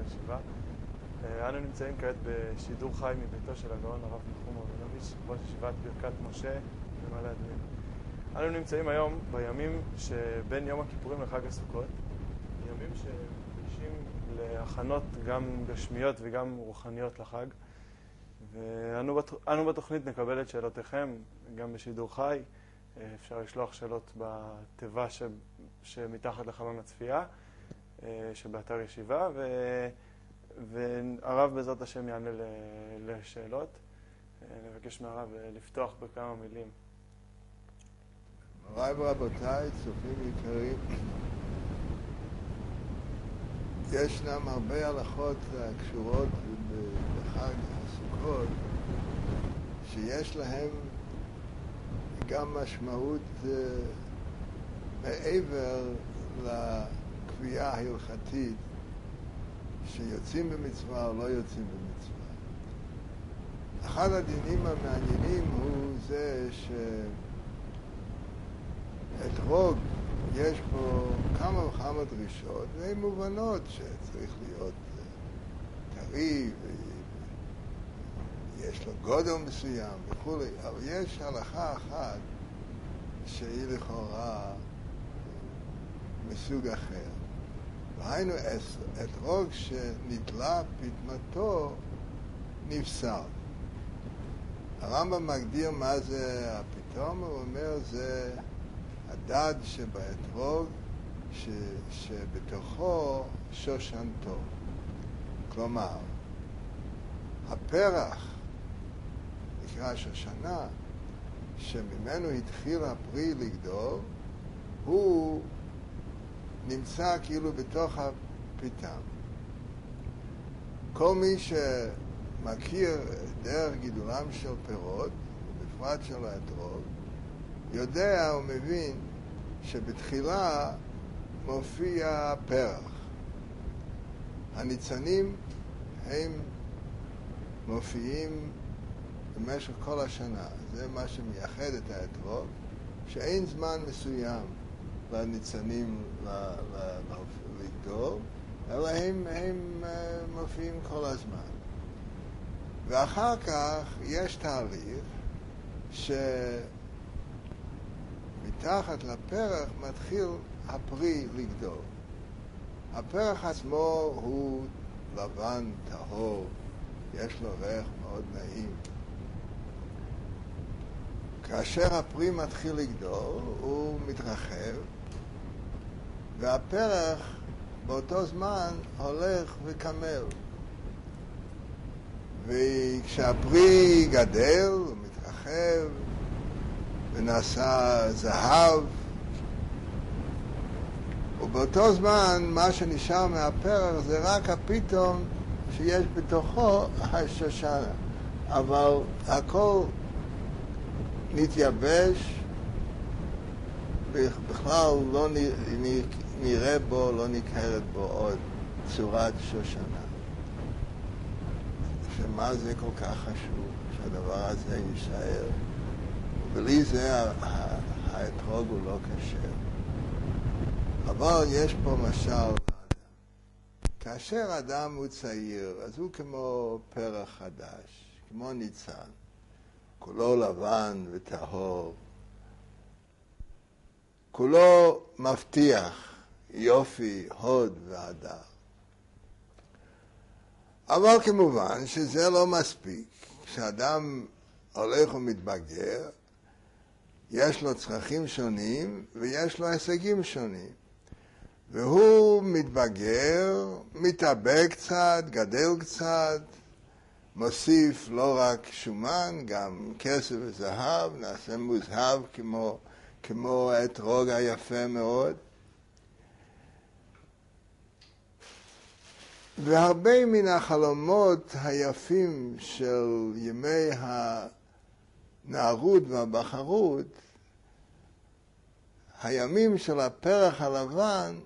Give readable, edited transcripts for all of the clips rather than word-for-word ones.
הישיבה. אנו נמצאים כעת בשידור חי מביתו של הגאון הרב נחום רבינוביץ', ראש ישיבת ברכת משה במעלה אדומים. אנו נמצאים היום בימים שבין יום הכיפורים לחג הסוכות, ימים שמקדישים להכנות גם גשמיות וגם רוחניות לחג. ואנו בתוכנית נקבל את שאלותיכם גם בשידור חי. אפשר לשלוח שאלות בתיבה שמתחת לחלון הצפייה שבאתר ישיבה, והרב בעזרת השם יענה לשאלות. נבקש מהרב לפתוח בכמה מילים. מוריי ורבותיי, צופים יקרים, ישנם הרבה הלכות הקשורות בחג הסוכות שיש להם גם משמעות מעבר לקביעה ההלכתית שיוצאים במצווה או לא יוצאים במצווה. אחד הדינים המעניינים הוא זה שאתרוג יש בו כמה וכמה דרישות, והן מובנות שצריך להיות טרי ויש לו גודל מסוים וכו', אבל יש הלכה אחת שהיא לכאורה מסוג אחר. והיינו אתרוג שנתלה פטמתו נפסל. הרמב"ם מגדיר מה זה הפתאום, הוא אומר זה הדד שבאתרוג שבתוכו שושנתו. כלומר, הפרח נקרא שושנה, שממנו התחיל הפרי לגדול, הוא נמצא כאילו בתוך הפתם. כל מי שמכיר דרך גידולם של פירות, ובפרט של האתרוג, יודע ומבין שבתחילה מופיע פרח. הניצנים הם מופיעים במשך כל השנה. זה מה שמייחד את האתרוג, שאין זמן מסוים לניצנים לגדול, אלא הם מופיעים כל הזמן. ואחר כך יש תהליך שמתחת לפרח מתחיל הפרי לגדול. הפרח עצמו הוא לבן, טהור, יש לו ריח מאוד נעים. כאשר הפרי מתחיל לגדול, הוא מתרחב, והפרח באותו זמן הולך וקמל. וכשהפרי גדל, הוא מתרחב, ונעשה זהב, ובאותו זמן מה שנשאר מהפרח זה רק הפתאום שיש בתוכו השושנה. אבל הכל נתייבש, בכלל לא נראה בו, לא ניכרת בו עוד צורת שושנה. שמה זה כל כך חשוב שהדבר הזה יישאר? ובלי זה האתרוג הוא לא כשר. אבל יש פה משל. כאשר אדם הוא צעיר, אז הוא כמו פרח חדש, כמו ניצן. כולו לבן וטהור. כולו מבטיח יופי, הוד והדר. אבל כמובן שזה לא מספיק. כשאדם הולך ומתבגר, יש לו צרכים שונים ויש לו הישגים שונים. והוא מתבגר, מתאבק קצת, גדל קצת, מוסיף לא רק שומן, גם כסף וזהב, נעשה מוזהב כמו האתרוג היפה מאוד. והרבה מן החלומות היפים של ימי הנערות והבחרות, הימים של הפרח הלבן,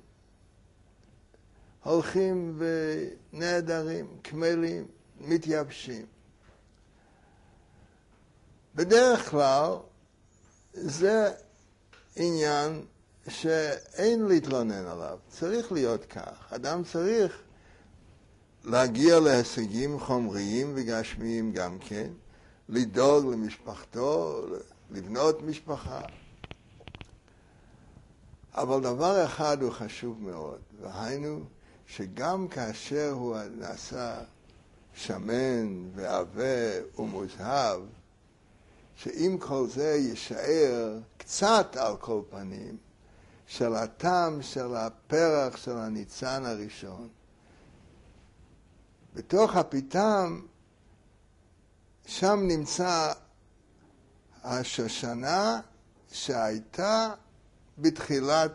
הולכים ונעדרים, כמלים, מתייבשים. בדרך כלל זה עניין שאין להתלונן עליו, צריך להיות כך. אדם צריך להגיע להישגים חומריים וגשמיים גם כן, לדאוג למשפחתו, לבנות משפחה. אבל דבר אחד הוא חשוב מאוד, והיינו שגם כאשר הוא נעשה שמן ועבה ומוזהב, שאם כל זה יישאר קצת על כל פנים, של הטעם של הפרח של הניצן הראשון, בתוך הפיתם, שם נמצא השושנה שהייתה בתחילת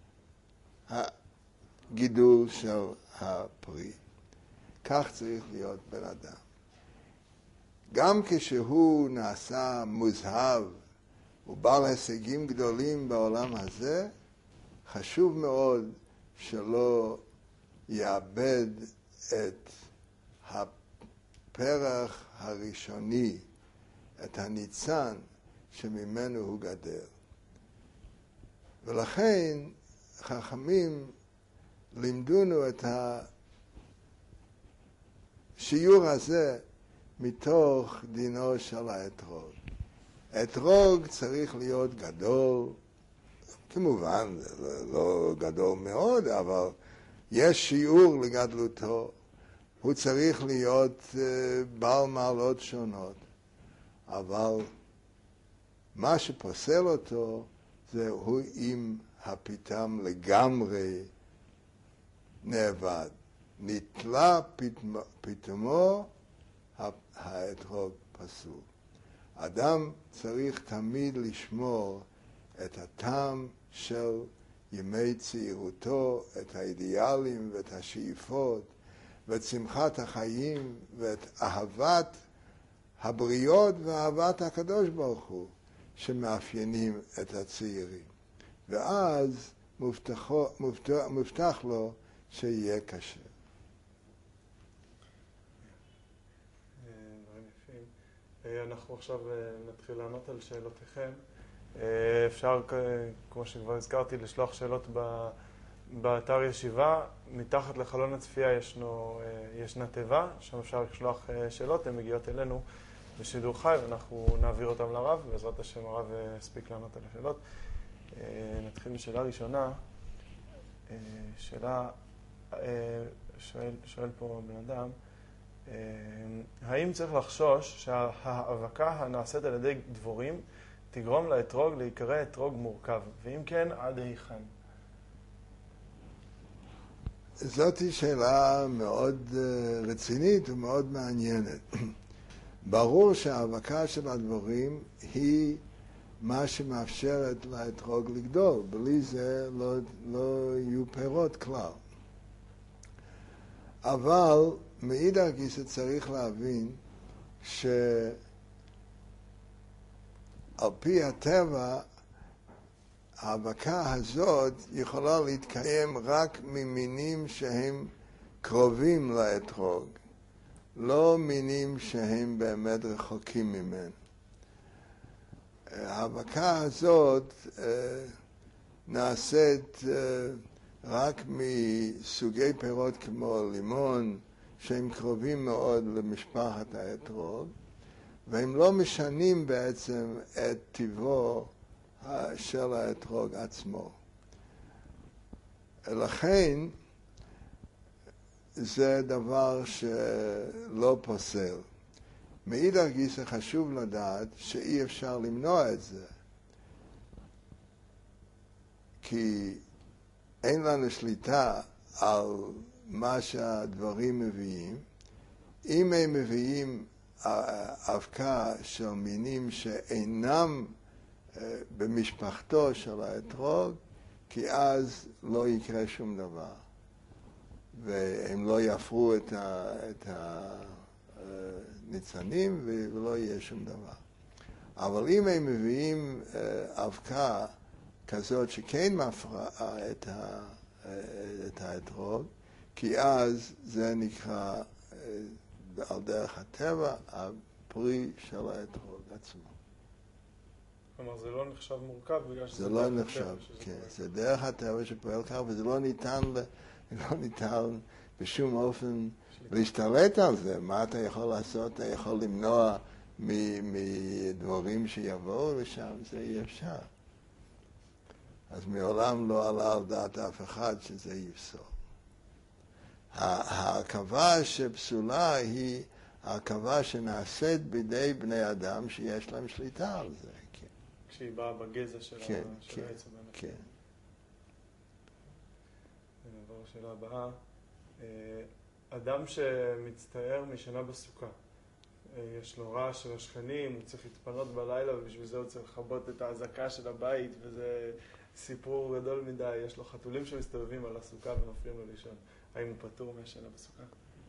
הגידול של הפרי. כך צריך להיות בן אדם. גם כשהוא נעשה מוזהב ובעל הישגים גדולים בעולם הזה, חשוב מאוד שלא יאבד את הפרח הראשוני, את הניצן שממנו הוא גדל. ולכן חכמים לימדונו את השיעור הזה מתוך דינו של האתרוג. האתרוג צריך להיות גדול, כמובן לא גדול מאוד, אבל יש שיעור לגדלותו. הוא צריך להיות בעל מעלות שונות, אבל מה שפוסל אותו זהו אם הפיתם לגמרי נאבד. נתלה פתאומו, האתרוג פסול. אדם צריך תמיד לשמור את הטעם של ימי צעירותו, את האידיאלים ואת השאיפות, ואת שמחת החיים, ואת אהבת הבריות ואהבת הקדוש ברוך הוא, שמאפיינים את הצעירים. ואז מובטח לו שיהיה כשר. דברים יפים. אנחנו עכשיו נתחיל לענות על שאלותיכם. אפשר, כמו שכבר הזכרתי, לשלוח שאלות באתר ישיבה. מתחת לחלון הצפייה ישנה תיבה, שם אפשר לשלוח שאלות, הן מגיעות אלינו בשידור חי, ואנחנו נעביר אותם לרב, בעזרת השם הרב יספיק לענות על השאלות. נתחיל בשאלה ראשונה. שואל פה בן אדם, האם צריך לחשוש שההאבקה הנעשית על ידי דבורים תגרום לאתרוג להיקרא אתרוג מורכב? ואם כן, עד היכן? זאת שאלה מאוד רצינית ומאוד מעניינת. ברור שההאבקה של הדבורים היא מה שמאפשרת לאתרוג לגדול. בלי זה לא יהיו פירות כלל. אבל מאידך גיסא צריך להבין שעל פי הטבע ההאבקה הזאת יכולה להתקיים רק ממינים שהם קרובים לאתרוג, לא מינים שהם באמת רחוקים ממנו. ההאבקה הזאת נעשית רק מסוגי פירות כמו לימון, שהם קרובים מאוד למשפחת האתרוג, והם לא משנים בעצם את טבעו של האתרוג עצמו. לכן זה דבר שלא פוסל. מאידך גיסא חשוב לדעת שאי אפשר למנוע את זה, כי אין לנו שליטה על מה שהדברים מביאים. אם הם מביאים אבקה של מינים שאינם במשפחתו של האתרוג, כי אז לא יקרה שום דבר, והם לא יפרו את הניצנים ולא יהיה שום דבר. אבל אם הם מביאים אבקה כזאת שכן מפרה את האתרוג, כי אז זה נקרא על דרך הטבע הפרי של האתרוג עצמו. כלומר, זה לא נחשב מורכב בגלל שזה זה לא נחשב, כן. זה דרך הטבע שפועל כך, וזה לא ניתן בשום אופן להשתלט על זה. מה אתה יכול לעשות? אתה יכול למנוע מדברים שיבואו לשם, זה אי אפשר. אז מעולם לא עלה על דעת אף אחד שזה יפסול. ההרכבה שפסולה היא ההרכבה שנעשית בידי בני אדם שיש להם שליטה על זה. כן. כשהיא באה בגזע של כן, העץ הבאמת. כן. נעבור לשאלה הבאה. אדם שמצטער משנה בסוכה, יש לו רעש של השכנים, הוא צריך להתפנות בלילה ובשביל זה הוא צריך לכבות את ההזקה של הבית, וזה סיפור גדול מדי. יש לו חתולים שמסתובבים על הסוכה ומפריעים לו לישון. האם הוא פטור מהשנה בסוכה?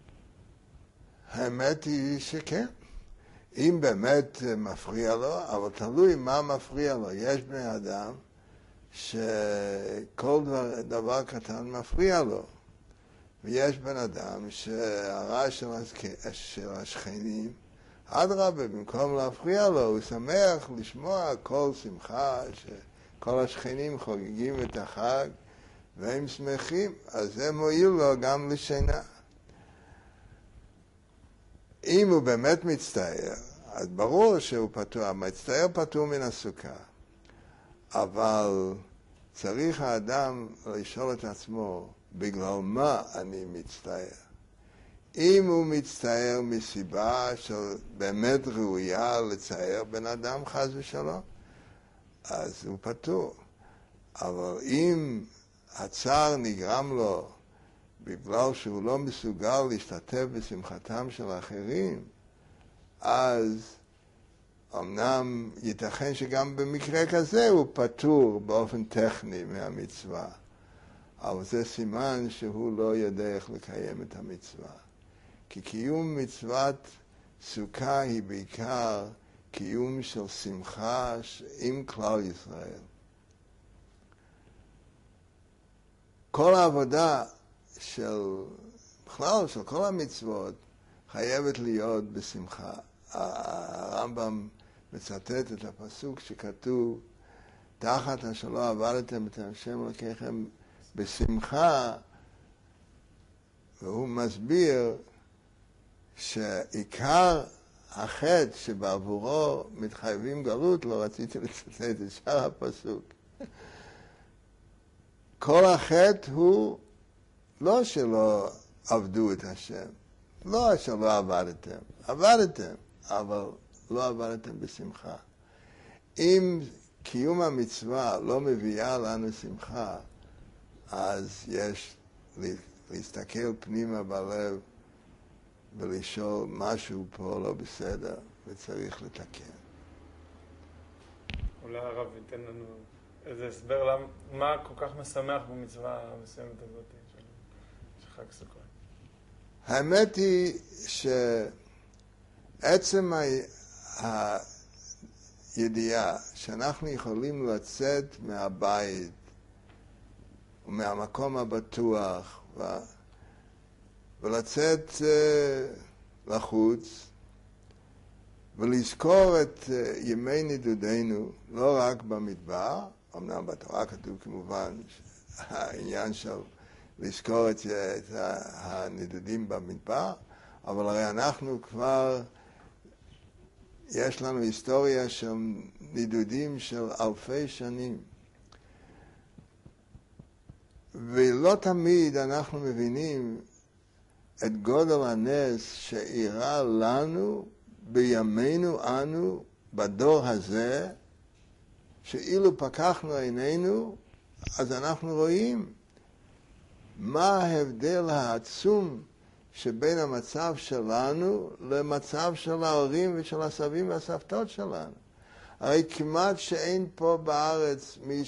האמת היא שכן. אם באמת מפריע לו, אבל תלוי מה מפריע לו. יש בני אדם שכל דבר קטן מפריע לו. ויש בן אדם שהרעש של השכנים, אדרבה, במקום להפריע לו, הוא שמח לשמוע כל שמחה, שכל השכנים חוגגים את החג, והם שמחים, אז זה מועיל לו גם לשינה. אם הוא באמת מצטער, אז ברור שהוא פטור, המצטער פטור מן הסוכה. אבל צריך האדם לשאול את עצמו, בגלל מה אני מצטער? אם הוא מצטער מסיבה שבאמת ראויה לצער בן אדם חס ושלום, אז הוא פטור. אבל אם הצער נגרם לו בגלל שהוא לא מסוגל להשתתף בשמחתם של האחרים, אז אמנם ייתכן שגם במקרה כזה הוא פטור באופן טכני מהמצווה, אבל זה סימן שהוא לא יודע איך לקיים את המצווה. כי קיום מצוות סוכה היא בעיקר קיום של שמחה עם כלל ישראל. כל העבודה בכלל של כל המצוות חייבת להיות בשמחה. הרמב"ם מצטט את הפסוק שכתוב, תחת אשר לא עבדתם את השם אלוקיכם בשמחה, והוא מסביר שעיקר החטא שבעבורו מתחייבים גלות, לא רציתי לצטט את שאר הפסוק. כל החטא הוא לא שלא עבדו את השם, לא שלא עבדתם, עבדתם, אבל לא עבדתם בשמחה. אם קיום המצווה לא מביאה לנו שמחה, אז יש להסתכל פנימה בלב ולשאול משהו פה לא בסדר וצריך לתקן. אולי הרב ייתן לנו איזה הסבר מה כל כך משמח במצווה המסוימת הזאת של חג סוכות. האמת היא שעצם הידיעה שאנחנו יכולים לצאת מהבית ומהמקום הבטוח ולצאת לחוץ ולזכור את ימי נדודינו לא רק במדבר, אמנם בתורה כתוב כמובן העניין של לזכור את הנדודים במדבר, אבל הרי אנחנו כבר, יש לנו היסטוריה של נדודים של אלפי שנים. ולא תמיד אנחנו מבינים את גודל הנס שאירע לנו בימינו אנו, בדור הזה, שאילו פקחנו עינינו, אז אנחנו רואים מה ההבדל העצום שבין המצב שלנו למצב של ההורים ושל הסבים והסבתות שלנו. הרי כמעט שאין פה בארץ מי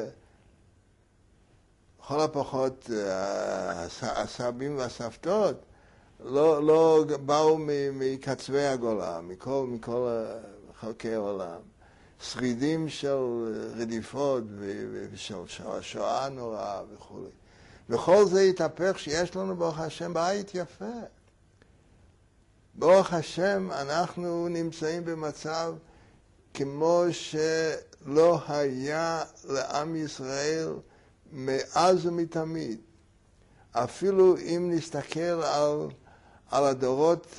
לכל הפחות הסבים והסבתות לא באו מקצווי הגולה, מכל חלקי העולם. שרידים של רדיפות ושל שואה נוראה וכו'. וכל זה התהפך שיש לנו ברוך השם בית יפה. ברוך השם אנחנו נמצאים במצב כמו שלא היה לעם ישראל מאז ומתמיד. אפילו אם נסתכל על הדורות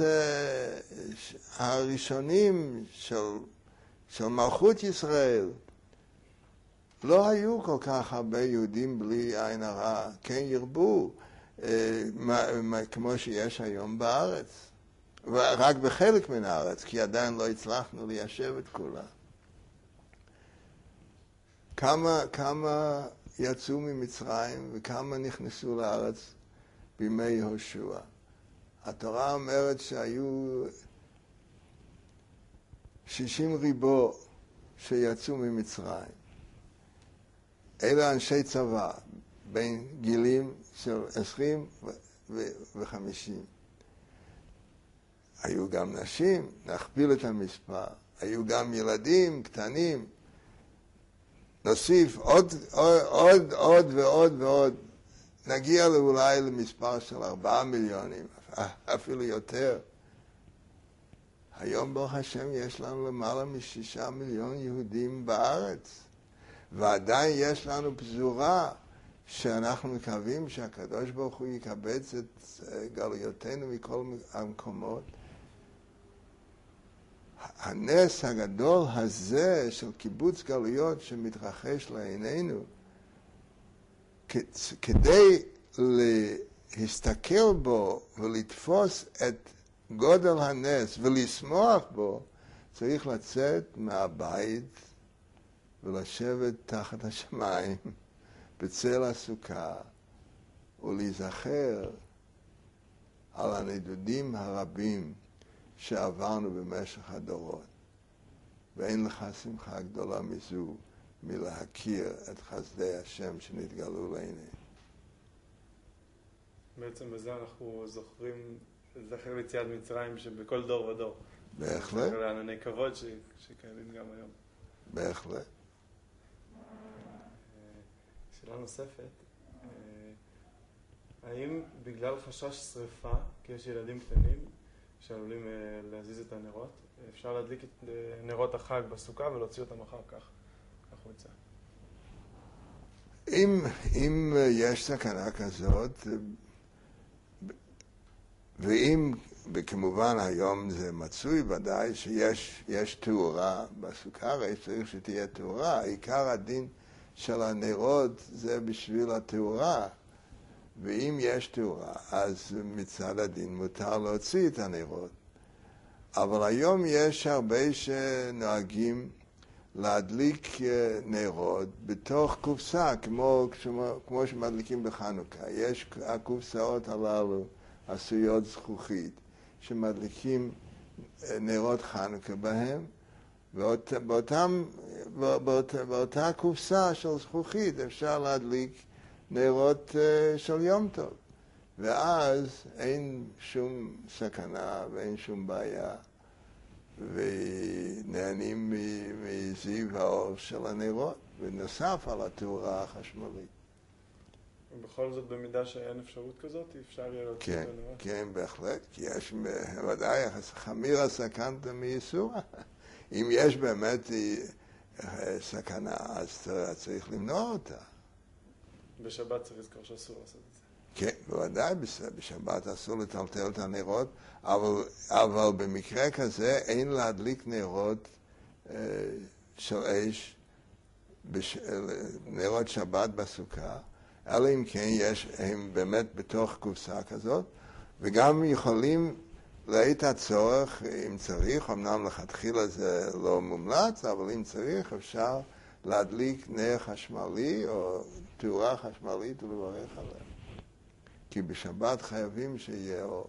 הראשונים של מלכות ישראל, לא היו כל כך הרבה יהודים בלי עין הרע, כן ירבו, כמו שיש היום בארץ. ורק בחלק מן הארץ, כי עדיין לא הצלחנו ליישב את כולה. כמה יצאו ממצרים וכמה נכנסו לארץ בימי יהושע. התורה אומרת שהיו 60 ריבו שיצאו ממצרים. אלה אנשי צבא, בין גילים של 20 ו-50. היו גם נשים, נכפיל את המספר. היו גם ילדים קטנים. נוסיף עוד ועוד ועוד. נגיע אולי למספר של 4 מיליונים, אפילו יותר. היום ברוך השם יש לנו למעלה מ6 מיליון יהודים בארץ. ועדיין יש לנו פזורה שאנחנו מקווים שהקדוש ברוך הוא יקבץ את גלויותינו מכל המקומות. הנס הגדול הזה של קיבוץ גלויות שמתרחש לעינינו, כדי להסתכל בו ולתפוס את גודל הנס ולשמוח בו, צריך לצאת מהבית ולשבת תחת השמיים בצל הסוכה ולהיזכר על הנדודים הרבים שעברנו במשך הדורות. ואין לך שמחה גדולה מזו מלהכיר את חסדי השם שנתגלו לעיני. בעצם בזה אנחנו זוכרים זכר ליציאת מצרים שבכל דור ודור. בהחלט. זכר לענני כבוד שקיימים גם היום. בהחלט. שאלה נוספת, האם בגלל חשש שריפה, כי יש ילדים קטנים שעלולים להזיז את הנרות, אפשר להדליק את נרות החג בסוכה ולהוציא אותם אחר כך החוצה? אם יש סכנה כזאת, ואם כמובן היום זה מצוי ודאי שיש תאורה בסוכה, הרי צריך שתהיה תאורה. עיקר הדין של הנרות זה בשביל התאורה, ואם יש תאורה אז מצד הדין מותר להוציא את הנרות. אבל היום יש הרבה שנוהגים להדליק נרות בתוך קופסה, כמו שמדליקים בחנוכה. יש הקופסאות הללו עשויות זכוכית שמדליקים נרות חנוכה בהם, באותה קופסה של זכוכית אפשר להדליק נרות של יום טוב, ואז אין שום סכנה ואין שום בעיה, ונהנים מזיו האור של הנרות, ונוסף על התאורה החשמלית. ובכל זאת, במידה שאין אפשרות כזאת, אפשר יהיה להוציא את הנרות? כן, בהחלט, כי יש ודאי חמירא סכנתא מאיסורא. אם יש באמת סכנה, אז צריך למנוע אותה. בשבת צריך לזכור שאסור לעשות את זה. כן, בוודאי, בשבת אסור לטלטל את הנרות, אבל במקרה כזה אין להדליק נרות של אש, נרות שבת בסוכה, אלא אם כן הם באמת בתוך קופסה כזאת, וגם יכולים לעת הצורך, אם צריך, אמנם לכתחילה זה לא מומלץ, אבל אם צריך אפשר להדליק נר חשמלי או תאורה חשמלית ולברך עליה. כי בשבת חייבים שיהיה אור.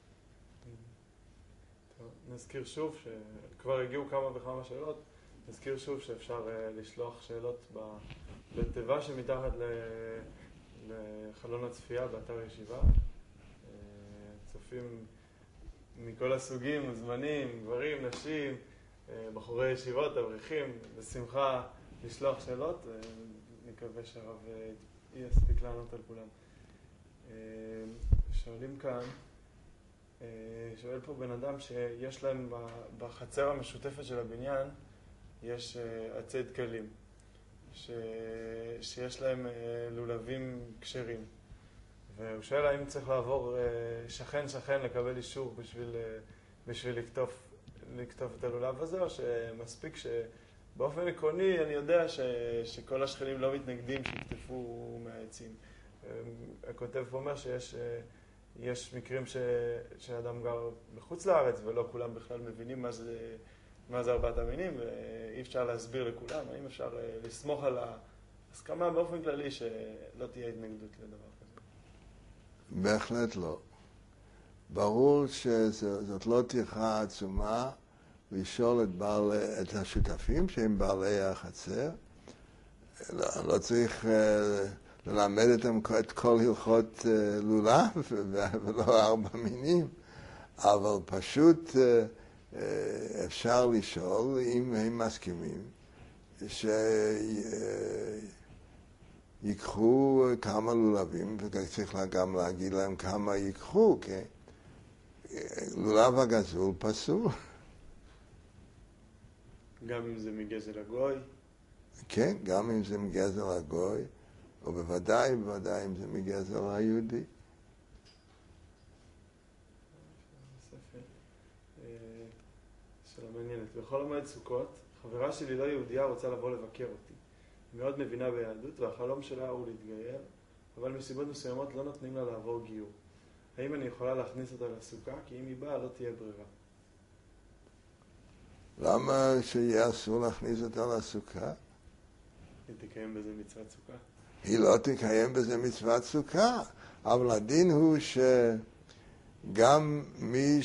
נזכיר שוב שכבר הגיעו כמה וכמה שאלות, נזכיר שוב שאפשר לשלוח שאלות בתיבה שמתחת לחלון הצפייה באתר ישיבה. צופים מכל הסוגים, מוזמנים, גברים, נשים, בחורי ישיבות, אברכים, בשמחה לשלוח שאלות. נקווה שהרב יספיק לענות על כולם. שואלים כאן, שואל פה בן אדם שיש להם בחצר המשותפת של הבניין, יש עצי דקלים, שיש להם לולבים כשרים, והוא שואל האם צריך לעבור שכן לקבל אישור בשביל לקטוף את הלולב הזה, או שמספיק שבאופן עקרוני אני יודע שכל השכנים לא מתנגדים שיקטפו מהעצים. הכותב פה אומר שיש מקרים שאדם גר בחוץ לארץ ולא כולם בכלל מבינים מה זה ארבעת המינים, ואי אפשר להסביר לכולם. האם אפשר לסמוך על ההסכמה באופן כללי שלא תהיה התנגדות לדבר כזה? בהחלט לא. ברור שזאת לא טרחה עצומה לשאול את השותפים שהם בעלי החצר. לא צריך ללמד את כל הלכות לולב ולא ארבע מינים, אבל פשוט אפשר לשאול אם הם מסכימים שיקחו כמה לולבים, וצריך גם להגיד להם כמה ייקחו, כי לולב הגזול פסול. גם אם זה מגזל הגוי? כן, גם אם זה מגזל הגוי, או בוודאי אם זה מגזל היהודי. שאלה מעניינת. בכל המועד סוכות, חברה שלי לא יהודייה רוצה לבוא לבקר אותי. היא מאוד מבינה ביהדות, והחלום שלה הוא להתגייר, אבל מסיבות מסוימות לא נותנים לה לעבור גיור. האם אני יכולה להכניס אותה לסוכה? כי אם היא באה, לא תהיה ברירה. למה שיהיה אסור להכניס אותה לסוכה? היא תקיים בזה מצוות סוכה? היא לא תקיים בזה מצוות סוכה, אבל הדין הוא שגם מי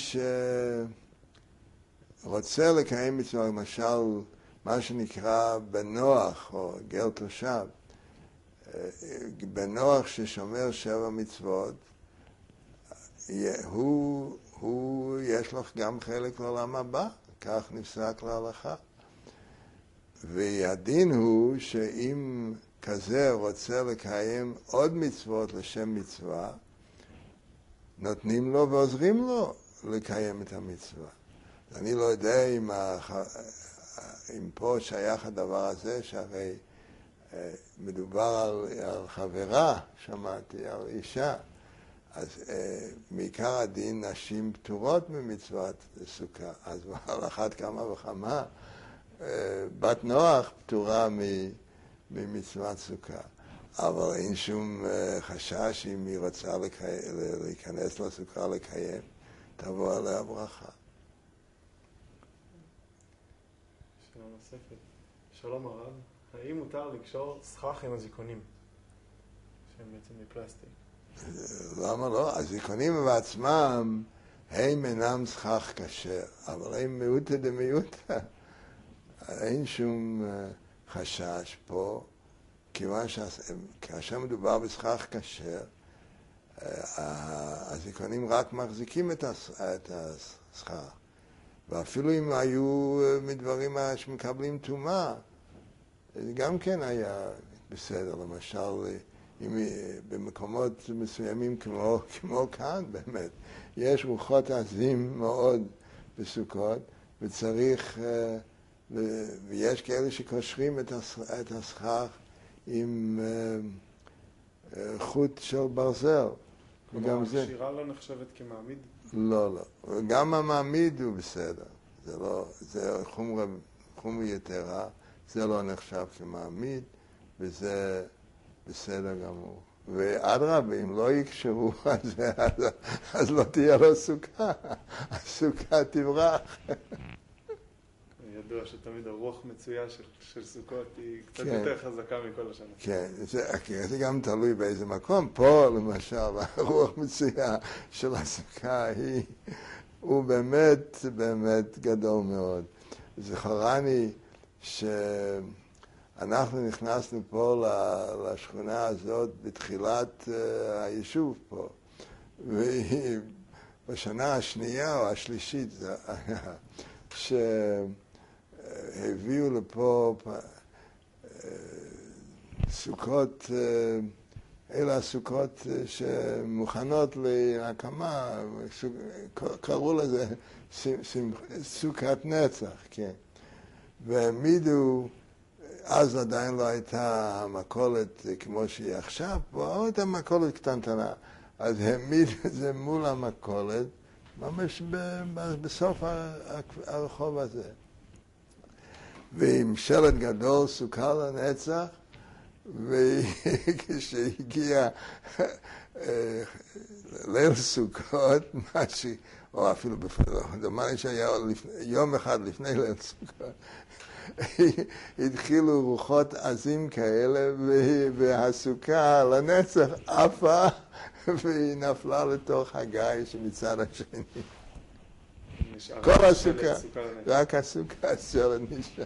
שרוצה לקיים מצוות, למשל מה שנקרא בנוח או גר תושב, בנוח ששומר 7 מצוות, הוא יש לך גם חלק לעולם הבא, כך נפסק להלכה. והדין הוא שאם כזה רוצה לקיים עוד מצוות לשם מצווה, נותנים לו ועוזרים לו לקיים את המצווה. אני לא יודע אם פה שייך הדבר הזה, שהרי מדובר על חברה, שמעתי, על אישה. אז מעיקר הדין נשים פטורות ממצוות סוכה. אז על אחת כמה וכמה, בת נוח פטורה ממצוות סוכה. אבל אין שום חשש אם היא רוצה להיכנס לסוכה לקיים, תבוא עליה ברכה. שאלה נוספת. שלום הרב, האם מותר לקשור סכך עם הזיכונים, שהם בעצם מפלסטיק? למה לא? הזיכונים בעצמם הם אינם סכך כשר, אבל הם מיעוטא דמיעוטא. אין שום חשש פה, כיוון שכאשר מדובר בסכך כשר, הזיכונים רק מחזיקים את הסכך. ואפילו אם היו מדברים שמקבלים טומאה, זה גם כן היה בסדר. למשל, במקומות מסוימים כמו כאן, באמת, יש רוחות עזים מאוד בסוכות, וצריך, ויש כאלה שקושרים את הסכך עם חוט של ברזל. כלומר, הקשירה לא נחשבת כמעמיד? לא. גם המעמיד הוא בסדר. זה חומרה יתרה, זה לא נחשב כמעמיד, וזה בסדר גמור. ואדרבה, אם לא יקשרו, אז לא תהיה לו סוכה. הסוכה תברח. ידוע שתמיד הרוח מצויה של סוכות היא קצת יותר חזקה מכל השנה. כן, זה גם תלוי באיזה מקום. פה, למשל, הרוח מצויה של הסוכה הוא באמת גדול מאוד. זכרני שאנחנו נכנסנו פה לשכונה הזאת בתחילת היישוב פה, ובשנה השנייה או השלישית שהביאו לפה סוכות, אלה הסוכות שמוכנות להקמה, קראו לזה סוכת נצח, כן. והעמידו, אז עדיין לא הייתה המכולת כמו שהיא עכשיו, פה הייתה מכולת קטנטנה, אז העמיד את זה מול המכולת, ממש בסוף הרחוב הזה. ועם שלט גדול, סוכה לנצח, וכשהגיע ליל סוכות, או אפילו דומני שהיה יום אחד לפני ליל סוכות, התחילו רוחות עזים כאלה, והסוכה לנצח עפה, והיא נפלה לתוך הגיא שמצד השני. כל הסוכה, רק הסוכה שלט נשאר.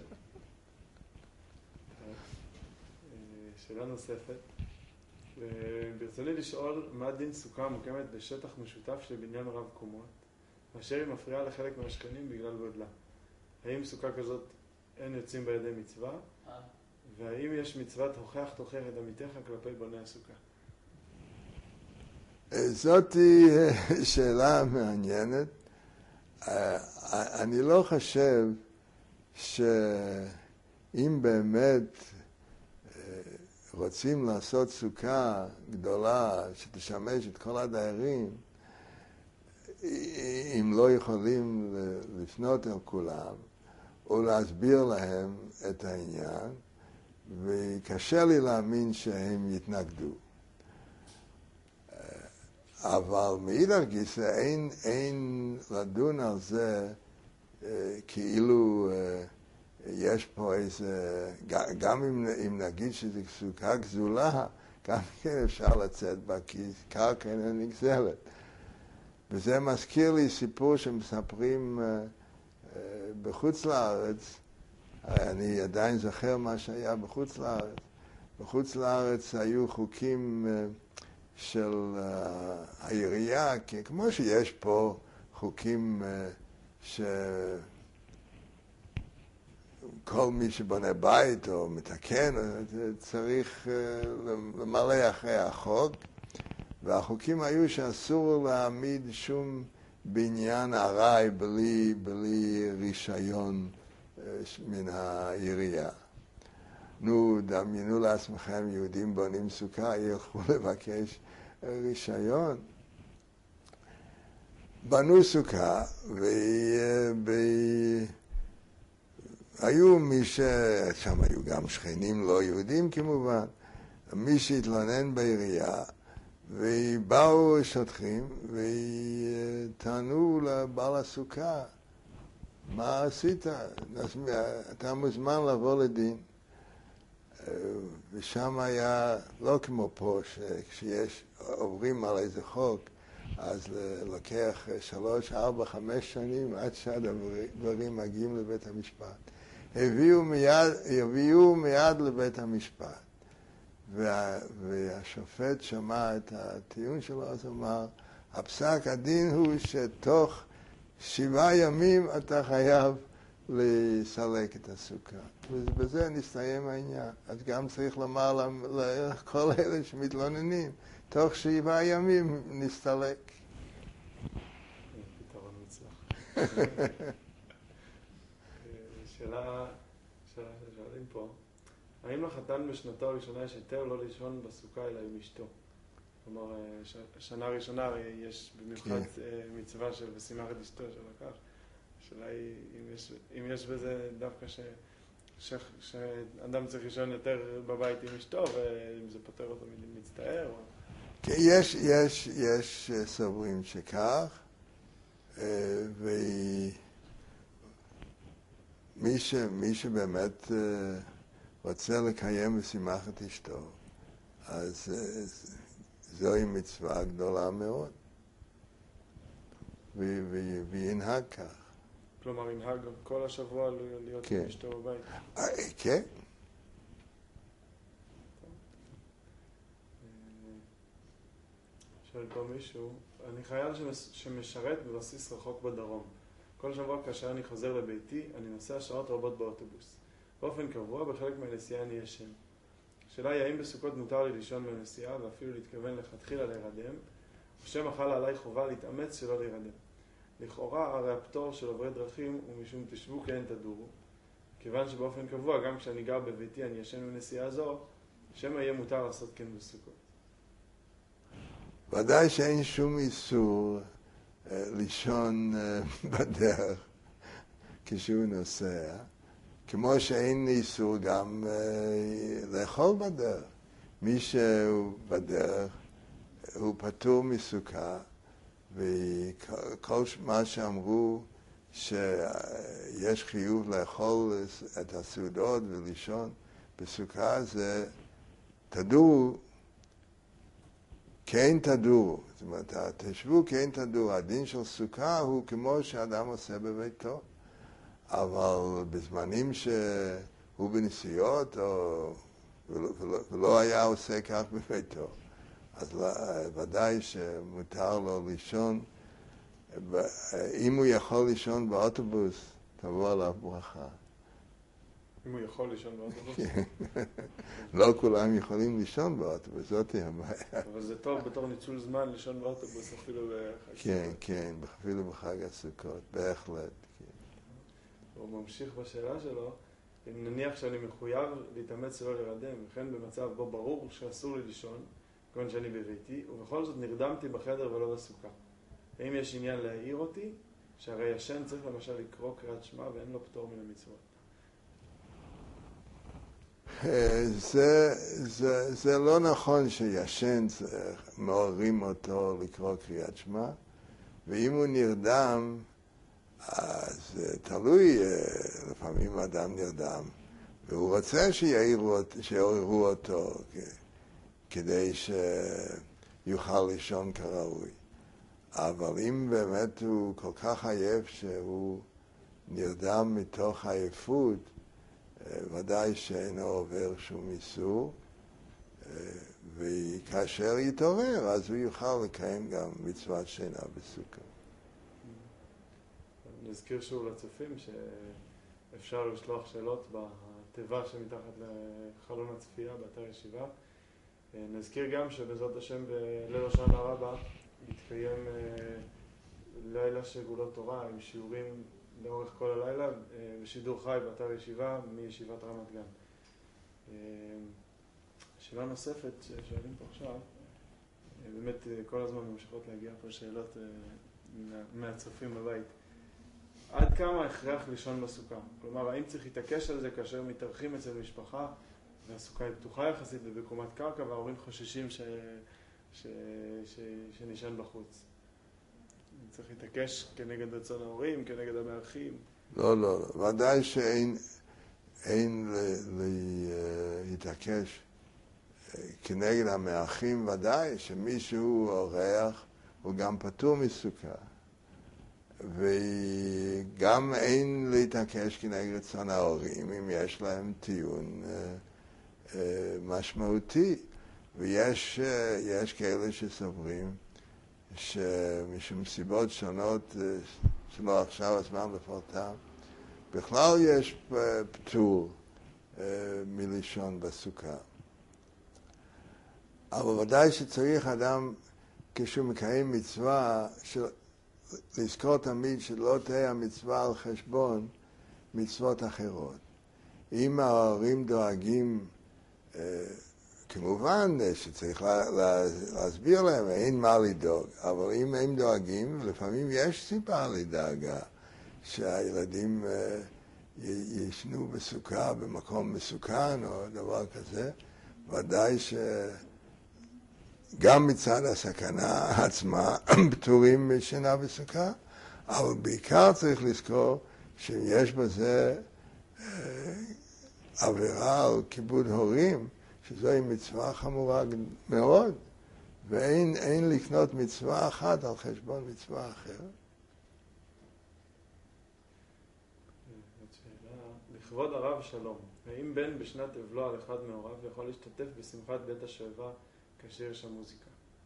שאלה נוספת. ברצוני לשאול מה דין סוכה מוקמת בשטח משותף של בניין רב קומות, אשר היא מפריעה לחלק מהשכנים בגלל גודלה. האם סוכה כזאת אין יוצאים בידי מצווה? והאם יש מצוות הוכח תוכיח את עמיתך כלפי בוני הסוכה? זאת שאלה מעניינת. אני לא חושב שאם באמת רוצים לעשות סוכה גדולה שתשמש את כל הדיירים, אם לא יכולים לפנות אל כולם או להסביר להם את העניין, וקשה לי להאמין שהם יתנגדו. אבל מאידך גיסא אין לדון על זה כאילו יש פה איזה, גם אם נגיד שזו סוכה גזולה, גם כן אפשר לצאת בה, כי קרקע אינה נגזלת. וזה מזכיר לי סיפור שמספרים בחוץ לארץ. אני עדיין זוכר מה שהיה בחוץ לארץ. בחוץ לארץ היו חוקים של העירייה, כמו שיש פה חוקים כל מי שבונה בית או מתקן צריך למלא אחרי החוק, והחוקים היו שאסור להעמיד שום בניין ארעי בלי רישיון מן העירייה. נו, דמיינו לעצמכם, יהודים בונים סוכה, ילכו לבקש רישיון. בנו סוכה, היו שם היו גם שכנים לא יהודים כמובן, מי שהתלונן בעירייה, ובאו שוטרים וטענו לבעל הסוכה, מה עשית? אתה מוזמן לבוא לדין. ושם היה לא כמו פה, שכשיש עוברים על איזה חוק, אז לוקח 3, 4, 5 שנים עד שהדברים מגיעים לבית המשפט. הביאו מיד לבית המשפט. והשופט שמע את הטיעון שלו, אז אמר, הפסק הדין הוא שתוך 7 ימים אתה חייב לסלק את הסוכה. ובזה נסתיים העניין. אז גם צריך לומר לכל אלה שמתלוננים, תוך 7 ימים נסתלק. פתרון מוצלח. שאלה ששואלים פה, האם לחתן בשנתו הראשונה יש היתר לא לישון בסוכה אלא עם אשתו? כלומר, שנה ראשונה יש במיוחד מצווה של ושימח את אשתו שלקח. השאלה היא אם יש בזה דווקא שאדם צריך לישון יותר בבית עם אשתו, ואם זה פותר אותו מצטער. יש סוברים שכך, ומי שבאמת רוצה לקיים ושימח את אשתו, אז זוהי מצווה גדולה מאוד, וינהג כך. כלומר, ינהג כל השבוע להיות עם אשתו בבית. כן. שואל פה מישהו, אני חייל שמשרת בבסיס רחוק בדרום. כל שבוע כאשר אני חוזר לביתי, אני נוסע שעות רבות באוטובוס. באופן קבוע, בחלק מהנסיעה אני ישן. השאלה היא, האם בסוכות מותר לי לישון בנסיעה ואפילו להתכוון לכתחילה להירדם, או שמא חלה עליי חובה להתאמץ שלא להירדם. לכאורה, הרי הפטור של עוברי דרכים הוא משום תשבו כי אין תדורו. כיוון שבאופן קבוע, גם כשאני גר בביתי אני ישן בנסיעה זו, שמא יהיה מותר לעשות כן בסוכות. ודאי שאין שום איסור לישון בדרך כשהוא נוסע, כמו שאין איסור גם לאכול בדרך. מי שהוא בדרך הוא פטור מסוכה, וכל מה שאמרו שיש חיוב לאכול את הסעודות ולישון בסוכה, זה תדורו כאין תדורו. זאת אומרת, תשבו כאין תדורו. הדין של סוכה הוא כמו שאדם עושה בביתו. אבל בזמנים שהוא בנסיעות ולא היה עושה כך בביתו, אז ודאי שמותר לו לישון. אם הוא יכול לישון באוטובוס, תבוא עליו ברכה. אם הוא יכול לישון באוטובוס? לא כולם יכולים לישון באוטובוס, זאת היא הבעיה. אבל זה טוב בתור ניצול זמן לישון באוטובוס אפילו בחג הסוכות. כן, כן, אפילו בחג הסוכות, בהחלט. הוא ממשיך בשאלה שלו, אם נניח שאני מחויב להתאמץ שלא להירדם, וכן במצב בו ברור שאסור לי לישון, כיוון שאני בביתי, ובכל זאת נרדמתי בחדר ולא בסוכה. האם יש עניין להעיר אותי, שהרי ישן צריך למשל לקרוא קריאת שמע ואין לו פטור מן המצוות? זה לא נכון שישן מעוררים אותו לקרוא קריאת שמע, ואם הוא נרדם, אז תלוי, לפעמים אדם נרדם, והוא רוצה שיעוררו אותו כדי שיוכל לישון כראוי. אבל אם באמת הוא כל כך עייף שהוא נרדם מתוך עייפות, ודאי שאינו עובר שום איסור, וכאשר יתעורר, אז הוא יוכל לקיים גם מצוות שינה בסוכה. נזכיר שוב לצופים שאפשר לשלוח שאלות בתיבה שמתחת לחלון הצפייה באתר ישיבה. נזכיר גם שבעזרת השם בליל השנה רבה יתקיים לילה של גאולות תורה עם שיעורים לאורך כל הלילה בשידור חי באתר ישיבה מישיבת רמת גן. שאלה נוספת ששואלים פה עכשיו, באמת כל הזמן ממשיכות להגיע פה שאלות מהצופים בבית. עד כמה הכרח לישון בסוכה? כלומר, האם צריך להתעקש על זה כאשר מתארחים אצל משפחה והסוכה היא פתוחה יחסית ובקומת קרקע וההורים חוששים שנישן בחוץ? צריך להתעקש כנגד רצון ההורים, כנגד המארחים? לא, לא, לא. ודאי שאין להתעקש כנגד המארחים. ודאי שמישהו אורח הוא גם פטור מסוכה. וגם אין להתעקש כנגד רצון ההורים אם יש להם טיעון משמעותי. ויש כאלה שסוברים שמשום סיבות שונות שלא עכשיו הזמן לפרטם, בכלל יש פטור מלישון בסוכה. אבל ודאי שצריך אדם כשהוא מקיים מצווה לזכור תמיד שלא תהיה המצווה על חשבון מצוות אחרות. אם ההורים דואגים, כמובן שצריך להסביר להם, אין מה לדאוג, אבל אם הם דואגים, לפעמים יש סיבה לדאגה שהילדים ישנו בסוכה במקום מסוכן או דבר כזה. ודאי גם מצד הסכנה עצמה פטורים משינה בסוכה, אבל בעיקר צריך לזכור שיש בזה עבירה על כיבוד הורים, שזוהי מצווה חמורה מאוד, ואין לקנות מצווה אחת על חשבון מצווה אחרת. לכבוד הרב שלום, האם בן בשנת אבלו על אחד מהוריו יכול להשתתף בשמחת בית השואבה כאשר יש המוזיקה?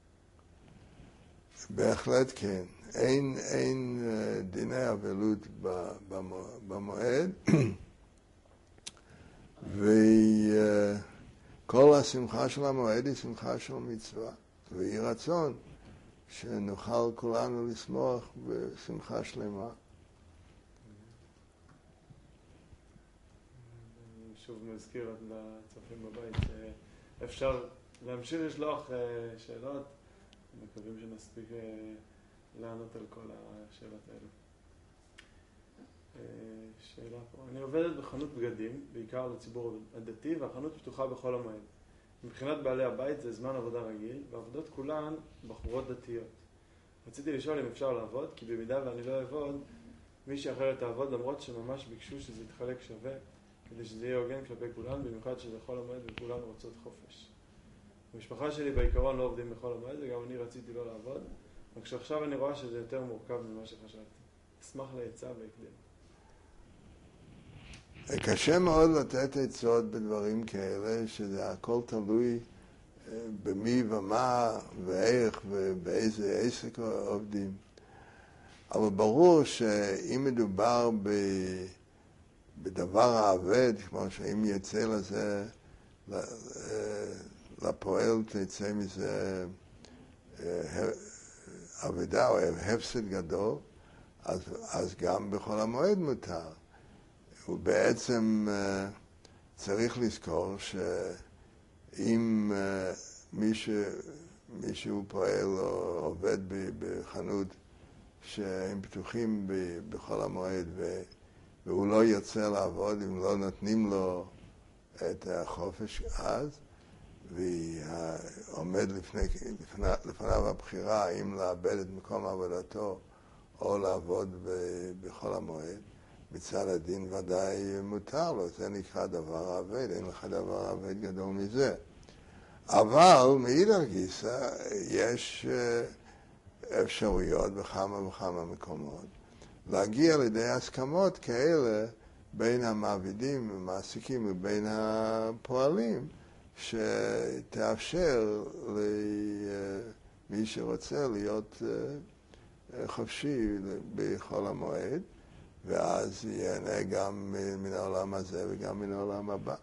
בהחלט כן. אין דיני אבלות במועד, וכל השמחה של המועד היא שמחה של מצווה, ויהי רצון שנוכל כולנו לשמוח בשמחה שלמה. שוב מזכיר לצופים בבית, אפשר להמשיך לשלוח שאלות מקווים שנספיק לענות על כל השאלות האלו. שאלה פה. אני עובדת בחנות בגדים, בעיקר לציבור הדתי, והחנות פתוחה בכל המועד. מבחינת בעלי הבית זה זמן עבודה רגיל, והעבודות כולן בחורות דתיות. רציתי לשאול אם אפשר לעבוד, כי במידה ואני לא אעבוד, מישהי אחרת תעבוד, למרות שממש ביקשו שזה יתחלק שווה, כדי שזה יהיה הוגן כלפי כולן, במיוחד שזה חול המועד וכולן רוצות חופש. המשפחה שלי בעיקרון לא עובדים בכל המועד, וגם אני רציתי לא לעבוד, רק שעכשיו אני רואה שזה יותר מורכב ממה שחשבתי. אשמח לעצה בהקדם. קשה מאוד לתת עצות בדברים כאלה, שזה הכל תלוי במי ומה ואיך ובאיזה עסק עובדים. אבל ברור שאם מדובר בדבר העבד, כמו שאם יצא לזה, לפועל תצא מזה עבודה או הפסד גדול, אז גם בכל המועד מותר. ובעצם צריך לזכור שאם מישהו פועל או עובד בחנות שהם פתוחים בכל המועד והוא לא יוצא לעבוד אם לא נותנים לו את החופש אז, ועומד לפניו הבחירה אם לאבד את מקום עבודתו או לעבוד בכל המועד, מצד הדין ודאי מותר לו, זה נקרא דבר עבד, אין לך דבר עבד גדול מזה. אבל מאידך גיסא יש אפשרויות בכמה וכמה מקומות להגיע לידי הסכמות כאלה בין המעבידים ומעסיקים ובין הפועלים, שתאפשר למי שרוצה להיות חופשי בכל המועד, ואז ייהנה גם מן העולם הזה וגם מן העולם הבא.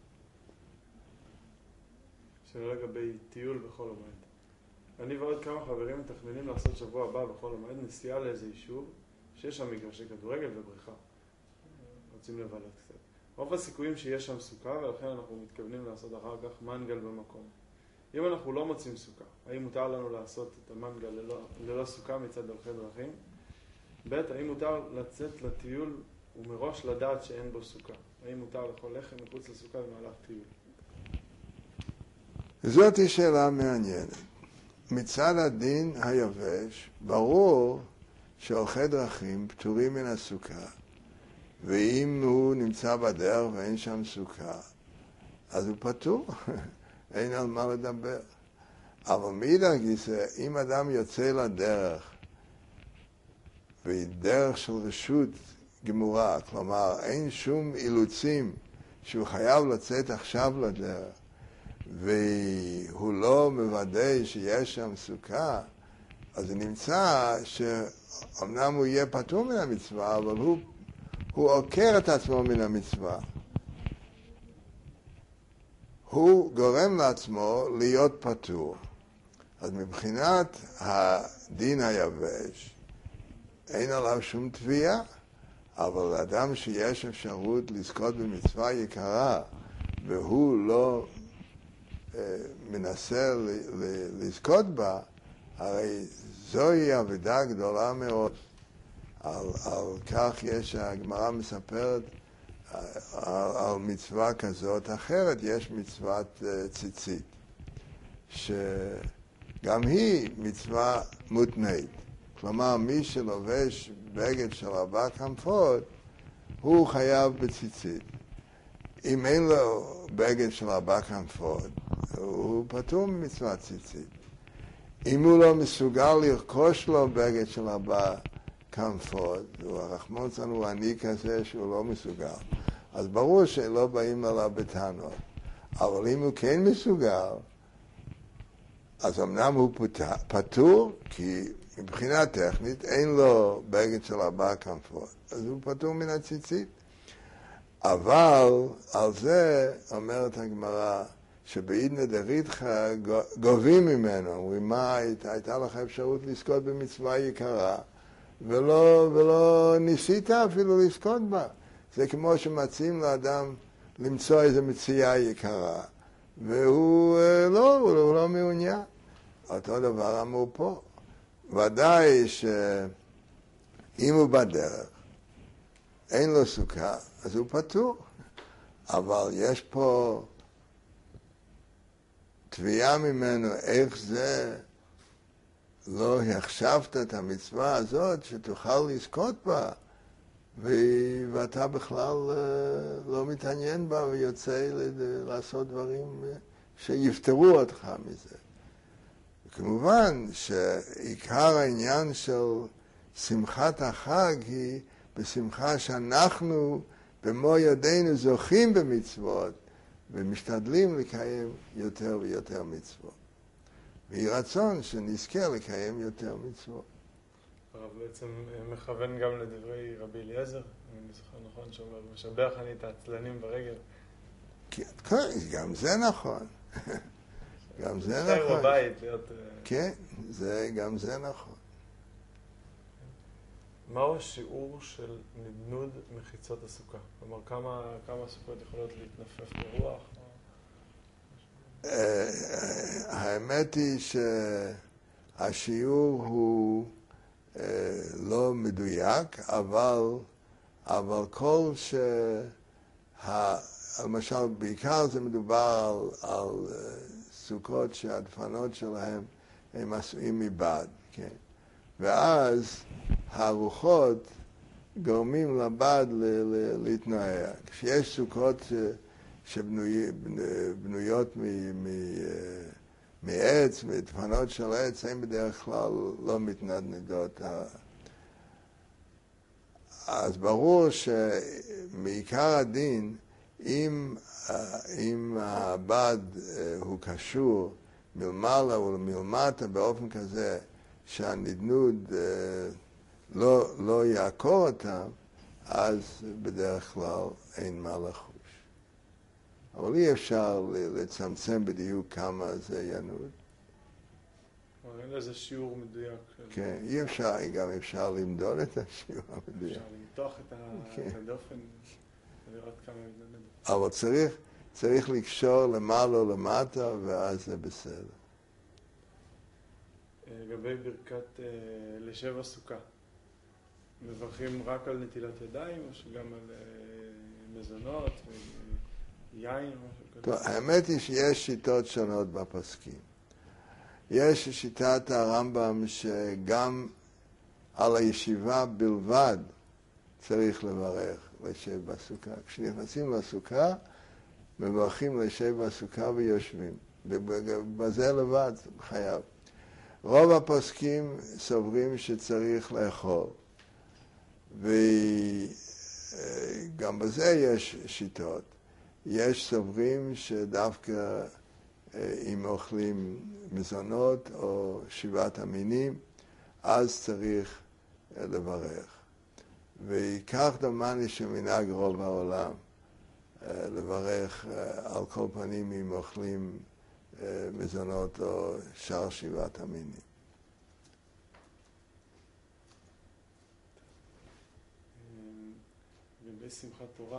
שאלה לגבי טיול בכל המועד. אני ועוד כמה חברים מתכננים לעשות שבוע הבא בכל המועד נסיעה לאיזה יישוב שיש שם מגרשי כדורגל ובריכה. רוצים לבלות קצת. רוב הסיכויים שיש שם סוכה, ולכן אנחנו מתכוונים לעשות אחר כך מנגל במקום. אם אנחנו לא מוצאים סוכה, האם מותר לנו לעשות את המנגל ללא סוכה מצד הולכי דרכים? ב', האם מותר לצאת לטיול ומראש לדעת שאין בו סוכה? האם מותר לאכול לחם מחוץ לסוכה במהלך טיול? זאת היא שאלה מעניינת. מצד הדין היבש, ברור שהולכי דרכים פטורים מן הסוכה, ואם הוא נמצא בדרך ואין שם סוכה, אז הוא פטור, אין על מה לדבר. אבל מאידך גיסא, אם אדם יוצא לדרך, והיא דרך של רשות גמורה, כלומר אין שום אילוצים שהוא חייב לצאת עכשיו לדרך, והוא לא מוודא שיש שם סוכה, אז נמצא שאומנם הוא יהיה פטור מן המצווה, אבל הוא עוקר את עצמו מן המצווה. הוא גורם לעצמו להיות פטור. אז מבחינת הדין היבש, אין עליו שום תביעה, אבל לאדם שיש אפשרות לזכות במצווה יקרה, והוא לא מנסה לזכות בה, הרי זוהי עבודה גדולה מאוד. על כך יש, הגמרא מספרת על מצווה כזאת. אחרת יש מצוות ציצית, שגם היא מצווה מותנית. כלומר, מי שלובש בגד של 4 כנפות, הוא חייב בציצית. אם אין לו בגד של 4 כנפות, הוא פטור ממצוות ציצית. אם הוא לא מסוגל לרכוש לו בגד של 4 כנפות, הרחמון שלנו הוא עני כזה שהוא לא מסוגל, אז ברור שלא באים עליו בטענות. אבל אם הוא כן מסוגל, אז אמנם הוא פטור, כי מבחינה טכנית אין לו בגד של 4 כנפות, אז הוא פטור מן הציצית. אבל על זה אומרת הגמרא, שבעידנא דריתחא גובים ממנו, אומרים, מה, הייתה לך אפשרות לזכות במצווה יקרה, ולא ניסית אפילו לזכות בה. זה כמו שמציעים לאדם למצוא איזו מציאה יקרה, והוא לא מעוניין. אותו דבר אמרו פה. ודאי שאם הוא בדרך, אין לו סוכה, אז הוא פטור. אבל יש פה תביעה ממנו, איך זה לא החשבת את המצווה הזאת שתוכל לזכות בה, ואתה בכלל לא מתעניין בה ויוצא לעשות דברים שיפטרו אותך מזה. כמובן שעיקר העניין של שמחת החג היא בשמחה שאנחנו במו ידינו זוכים במצוות ומשתדלים לקיים יותר ויותר מצוות. ויהי רצון שנזכה לקיים יותר מצוות. הרב בעצם מכוון גם לדברי רבי אליעזר, אני זוכר נכון, שאומר, משבח אני את העצלנים ברגל. כן, גם זה נכון. גם זה נכון. חייב בבית להיות... כן, גם זה נכון. מהו השיעור של נדנוד מחיצות הסוכה? כלומר, כמה סוכות יכולות להתנפף ברוח? האמת היא שהשיעור הוא לא מדויק, אבל כל למשל, בעיקר זה מדובר על סוכות שהדפנות שלהם הם עשויים מבד, כן? ואז הרוחות גורמים לבד להתנועע. כשיש סוכות שבנויות מעץ, מדפנות של עץ, הן בדרך כלל לא מתנדנדות. אז ברור שמעיקר הדין, אם הבד הוא קשור מלמעלה ומלמטה באופן כזה שהנדנוד לא יעקור אותם, אז בדרך כלל אין מה לחוש. אבל אי אפשר לצמצם בדיוק כמה זה ינוד. אין לזה שיעור מדויק. כן, אי אפשר, גם אפשר למדוד את השיעור המדויק. אפשר למתוח את הדופן ולראות כמה מתנדנד. אבל צריך לקשור למעלה או למטה, ואז זה בסדר. לגבי ברכת לשב הסוכה, מברכים רק על נטילת ידיים, או שגם על מזונות ויין או משהו כזה? טוב, האמת היא שיש שיטות שונות בפסקים. יש שיטת הרמב"ם שגם על הישיבה בלבד צריך לברך לשב בסוכה. כשנכנסים לסוכה, מברכים לשב בסוכה ויושבים. בזה לבד חייב. רוב הפוסקים סוברים שצריך לאכול, וגם בזה יש שיטות. יש סוברים שדווקא אם אוכלים מזונות או שבעת המינים, אז צריך לברך. וכך דומני שמנהג רוב העולם לברך על כל פנים אם אוכלים מזונות או שאר שבעת המינים. לגבי שמחת תורה,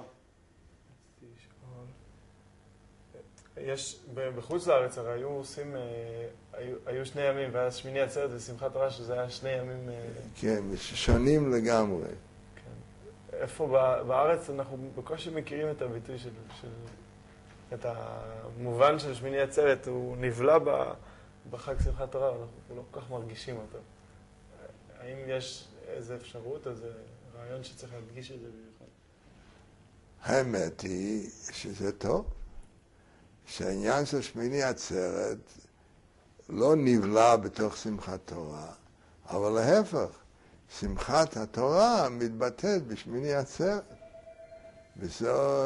יש, בחוץ לארץ הרי היו עושים, היו 2 ימים, ואז שמיני עצרת ושמחת תורה, שזה היה 2 ימים... כן, שונים לגמרי. כן. איפה בארץ אנחנו בקושי מכירים את הביטוי של את המובן של שמיני עצרת, הוא נבלע בחג שמחת תורה, אנחנו לא כל כך מרגישים אותו. האם יש איזו אפשרות, איזה רעיון שצריך להדגיש את זה במיוחד? האמת היא שזה טוב. שהעניין של שמיני עצרת לא נבלע בתוך שמחת תורה, אבל להפך, שמחת התורה מתבטאת בשמיני עצרת. וזו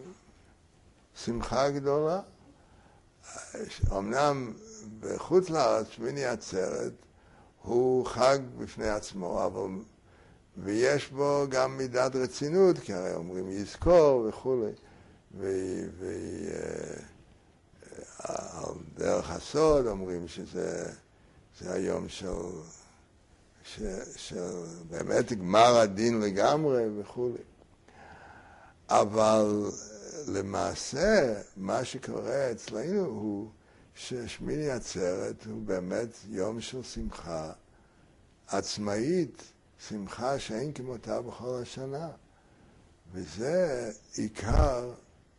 שמחה גדולה. אמנם בחוץ לארץ שמיני עצרת הוא חג בפני עצמו, אבל ויש בו גם מידת רצינות, כי הרי אומרים יזכור וכו'. על דרך הסוד אומרים שזה היום של באמת גמר הדין לגמרי וכו'. אבל למעשה מה שקורה אצלנו הוא ששמיני עצרת הוא באמת יום של שמחה עצמאית, שמחה שאין כמותה בכל השנה. וזה עיקר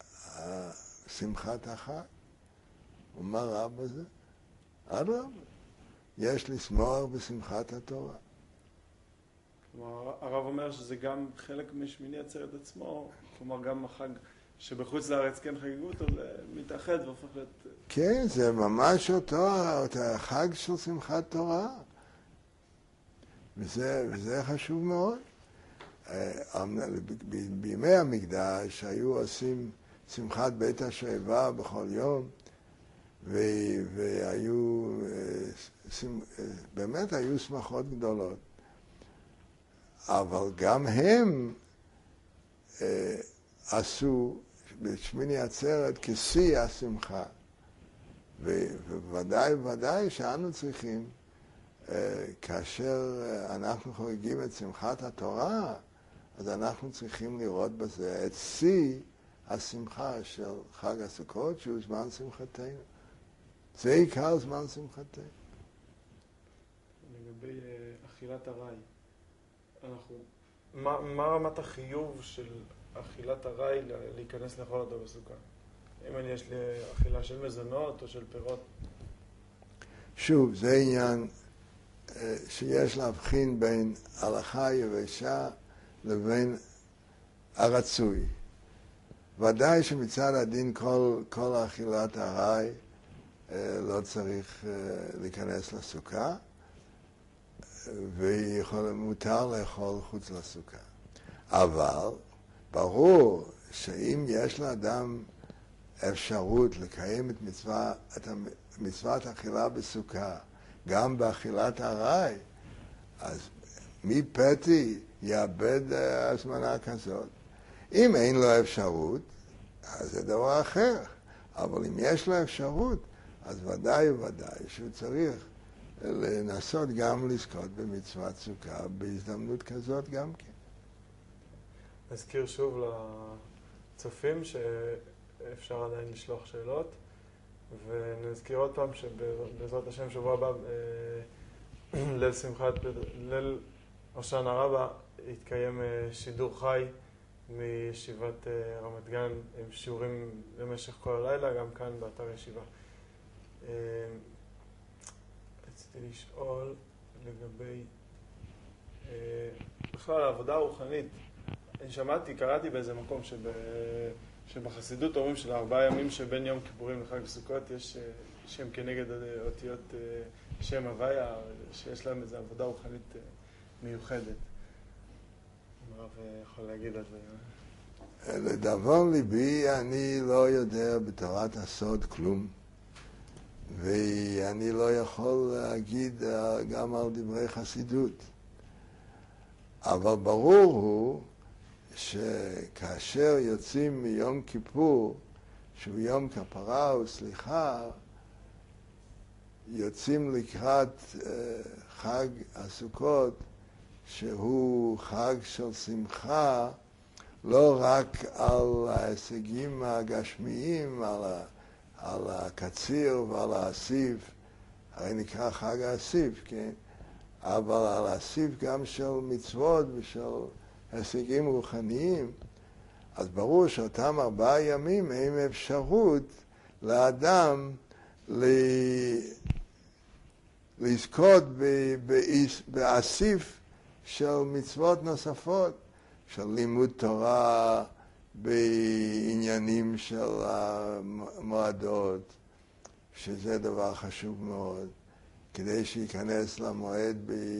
שמחת החג. ומה רע בזה? אדרבה, יש לשמוח בשמחת התורה. כלומר, הרב אומר שזה גם חלק משמיני עצרת עצמו, כלומר גם החג שבחוץ לארץ כן חגגו אותו, מתאחד והופך להיות... כן, זה ממש אותו החג של שמחת תורה. וזה חשוב מאוד. בימי המקדש היו עושים שמחת בית השואבה בכל יום, והיו, באמת היו שמחות גדולות. אבל גם הם עשו בשמיני עצרת כשיא השמחה. וודאי שאנו צריכים, כאשר אנחנו חוגגים את שמחת התורה, אז אנחנו צריכים לראות בזה את שיא השמחה של חג הסוכות, שהוא זמן שמחתנו. זה עיקר זמן שמחתנו. לגבי אכילת ארעי, מה רמת החיוב של אכילת ארעי להיכנס לאכול אותו בסוכה? אם יש לי אכילה של מזונות או של פירות? שוב, זה עניין שיש להבחין בין הלכה יבשה לבין הרצוי. ודאי שמצד הדין כל אכילת ארעי לא צריך להיכנס לסוכה, ומותר לאכול חוץ לסוכה. אבל ברור שאם יש לאדם אפשרות לקיים את מצוות אכילה בסוכה, גם באכילת ארעי, אז מי פתי יאבד הזמנה כזאת. אם אין לו אפשרות, אז זה דבר אחר. אבל אם יש לו אפשרות, אז ודאי שהוא צריך לנסות גם לזכות במצוות סוכה, בהזדמנות כזאת גם כן. נזכיר שוב לצופים שאפשר עדיין לשלוח שאלות, ונזכיר עוד פעם שבעזרת השם שבוע הבא, ליל הושענא רבה, יתקיים שידור חי מישיבת רמת גן עם שיעורים במשך כל הלילה, גם כאן באתר ישיבה. רציתי לשאול לגבי בכלל העבודה הרוחנית. אני קראתי באיזה מקום שבחסידות אומרים של 4 ימים שבין יום כיפורים לחג סוכות יש שם כנגד אותיות שם הוויה, שיש להם איזו עבודה רוחנית מיוחדת. הרב יכול להגיד על זה? לדבר ליבי אני לא יודע בתורת הסוד כלום, ואני לא יכול להגיד גם על דברי חסידות. אבל ברור הוא שכאשר יוצאים מיום כיפור, שהוא יום כפרה וסליחה, יוצאים לקראת חג הסוכות, שהוא חג של שמחה, לא רק על ההישגים הגשמיים, על הקציר ועל האסיף, הרי נקרא חג האסיף, כן? אבל על האסיף גם של מצוות ושל הישגים רוחניים. אז ברור שאותם 4 ימים הם אפשרות לאדם לזכות באסיף של מצוות נוספות, של לימוד תורה בעניינים של המועדות, שזה דבר חשוב מאוד, כדי שייכנס למועד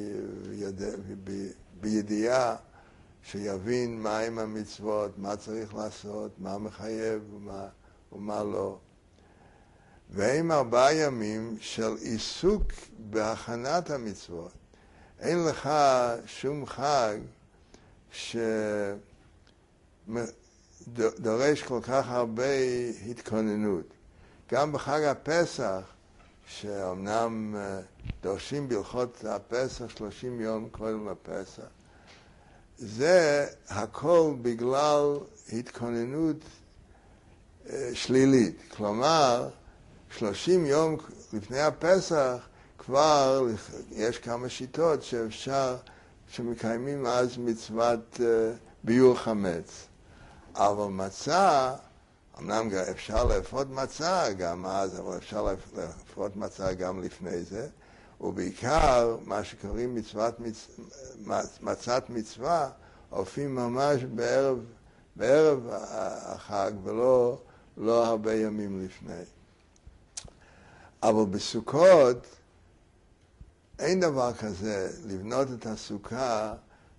בידיעה, שיבין מהם המצוות, מה צריך לעשות, מה מחייב ומה לא. והם 4 ימים של עיסוק בהכנת המצוות. אין לך שום חג שדורש כל כך הרבה התכוננות. גם בחג הפסח, שאומנם דורשים בהלכות הפסח 30 יום קודם לפסח, זה הכל בגלל התכוננות שלילית. כלומר, 30 יום לפני הפסח כבר יש כמה שיטות שאפשר, שמקיימים אז מצוות ביור חמץ. אבל מצה, אמנם אפשר לאפות מצה גם אז, אבל אפשר לאפות מצה גם לפני זה, ובעיקר מה שקוראים מצת מצווה, אופים ממש בערב החג ולא הרבה ימים לפני. אבל בסוכות אין דבר כזה לבנות את הסוכה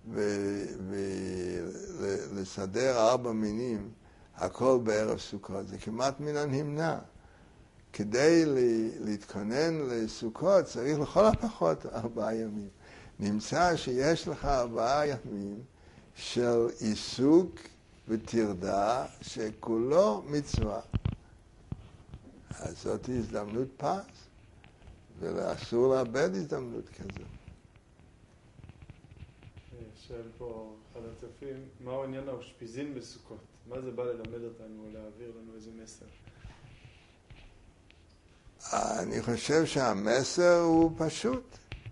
ולסדר 4 מינים, הכל בערב סוכות. זה כמעט מן הנמנע. כדי להתכונן לסוכות צריך לכל הפחות 4 ימים. נמצא שיש לך 4 ימים של עיסוק וטרדה שכולו מצווה. אז זאת הזדמנות פז, ואסור לאבד הזדמנות כזו. שואל פה אחד הצופים, מהו עניין האושפיזין בסוכות? מה זה בא ללמד אותנו או להעביר לנו איזה מסר? אני חושב שהמסר הוא פשוט.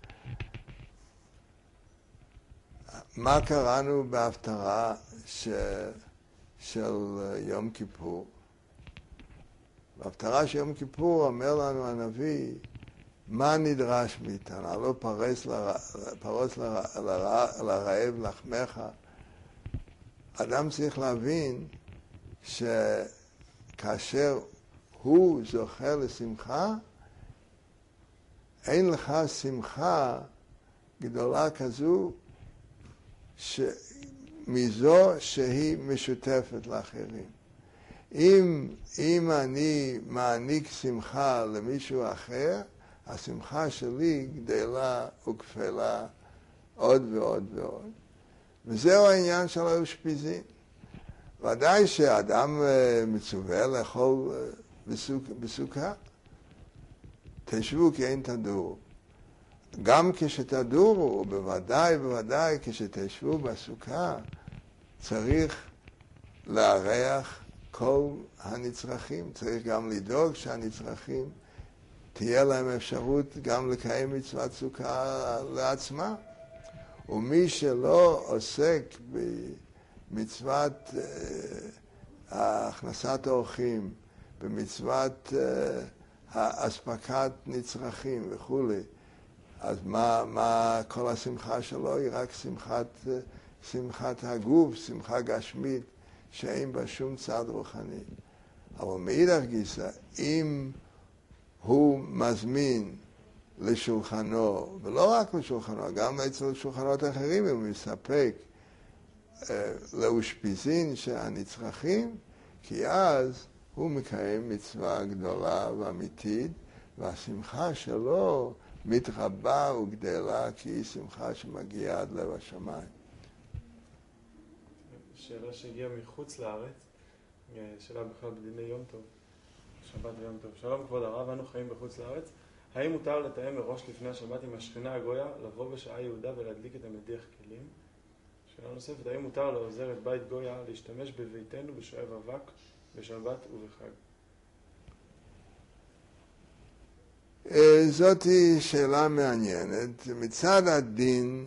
מה קראנו בהפטרה של יום כיפור? בהפטרה של יום כיפור אומר לנו הנביא, מה נדרש מאיתנו? הלא פרוס לרעב לחמך. אדם צריך להבין שכאשר הוא זוכה לשמחה, אין לך שמחה גדולה כזו מזו שהיא משותפת לאחרים. אם אני מעניק שמחה למישהו אחר, השמחה שלי גדלה וכפלה עוד ועוד ועוד. וזהו העניין של האושפיזין. ודאי שאדם מצווה לאכול בסוכה. תשבו כי אין תדור. גם כשתדורו, ובוודאי כשתשבו בסוכה, צריך לארח כל הנצרכים. צריך גם לדאוג שהנצרכים תהיה להם אפשרות גם לקיים מצוות סוכה לעצמה. ומי שלא עוסק במצוות הכנסת האורחים, במצוות אספקת נצרכים וכו', אז מה כל השמחה שלו? היא רק שמחת הגוף, שמחה גשמית, שאין בה שום צד רוחני. אבל מאידך גיסא, אם הוא מזמין לשולחנו, ולא רק לשולחנו, גם אצל שולחנות אחרים, הוא מספק לאושפיזין שהנצרכים, כי אז הוא מקיים מצווה גדולה ואמיתית, והשמחה שלו מתרבה וגדלה, כי היא שמחה שמגיעה עד לב השמיים. שאלה שהגיעה מחוץ לארץ, שאלה בכלל בדיני יום טוב, שבת ויום טוב. שלום כבוד הרב, אנו חיים בחוץ לארץ. האם מותר לתאם מראש לפני השבת עם השכנה הגויה, לבוא בשעה יהודה ולהדליק את המדיח כלים? שאלה נוספת, האם מותר לעוזרת בית גויה להשתמש בביתנו בשואב אבק בשבת ובחג? זאת שאלה מעניינת. מצד הדין,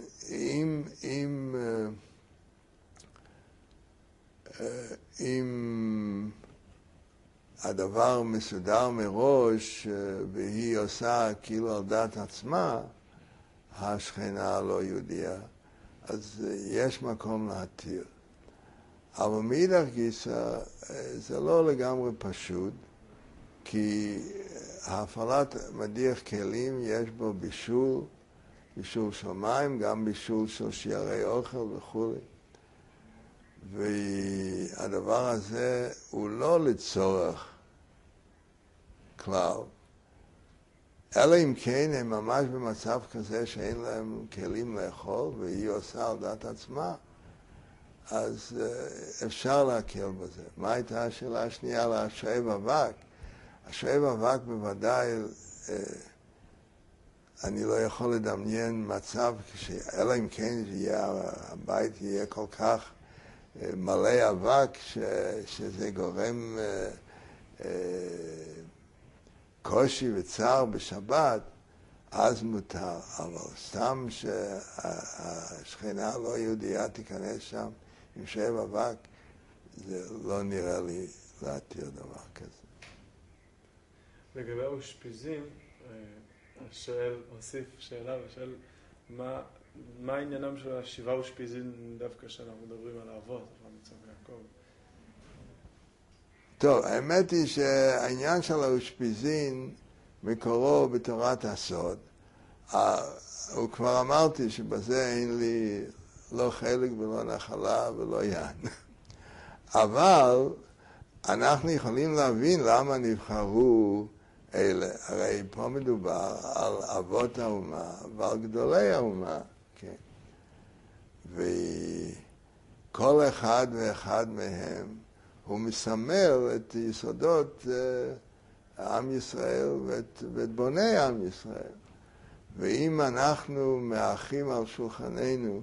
אם הדבר מסודר מראש והיא עושה כאילו על דעת עצמה, השכנה לא יהודייה, אז יש מקום להתיר. אבל מאידך גיסא זה לא לגמרי פשוט, כי הפעלת מדיח כלים יש בו בישול של מים, גם בישול של שיירי אוכל וכו'. והדבר הזה הוא לא לצורך כלל, אלא אם כן הם ממש במצב כזה שאין להם כלים לאכול והיא עושה על דעת עצמה, אז אפשר להקל בזה. מה הייתה השאלה השנייה על השואב אבק? השואב אבק בוודאי, אני לא יכול לדמיין מצב, אלא אם כן הבית יהיה כל כך מלא אבק שזה גורם קושי וצער בשבת, אז מותר. אבל סתם שהשכנה לא יהודייה תיכנס שם עם שאב אבק, זה לא נראה לי להתיר דבר כזה. לגבי האושפיזין, השואל הוסיף שאלה ושואל מה עניינם של השבעה אושפיזין דווקא שאנחנו מדברים על האבות, על מצווה יעקב? טוב, האמת היא שהעניין של האושפיזין מקורו בתורת הסוד. הוא כבר אמרתי שבזה אין לי לא חלק ולא נחלה ולא יין. אבל אנחנו יכולים להבין למה נבחרו אלה. הרי פה מדובר על אבות האומה ועל גדולי האומה. כן. וכל אחד ואחד מהם הוא מסמל את יסודות עם ישראל ואת בוני עם ישראל. ואם אנחנו מאחים על שולחננו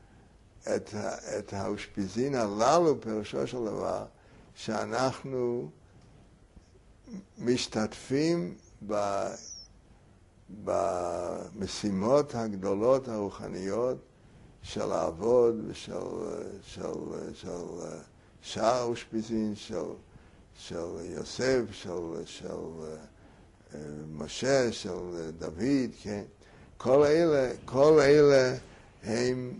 את האושפיזין הללו, פירושו של דבר, שאנחנו משתתפים במשימות הגדולות הרוחניות של העבוד ושל שאר האושפיזין, של יוסף, של משה, של דוד, כן? כל אלה הם